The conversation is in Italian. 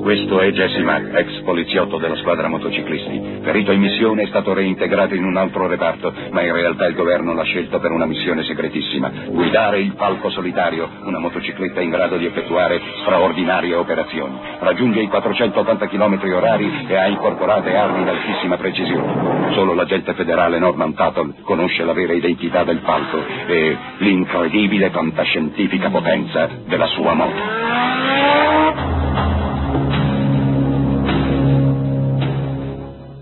Questo è Jesse Mack, ex poliziotto della squadra motociclisti. Ferito in missione, è stato reintegrato in un altro reparto, ma in realtà il governo l'ha scelto per una missione segretissima: guidare il Falco Solitario, una motocicletta in grado di effettuare straordinarie operazioni. Raggiunge i 480 km/h e ha incorporate armi d'altissima precisione. Solo l'agente federale Norman Tuttle conosce la vera identità del Falco e l'incredibile fantascientifica potenza della sua moto.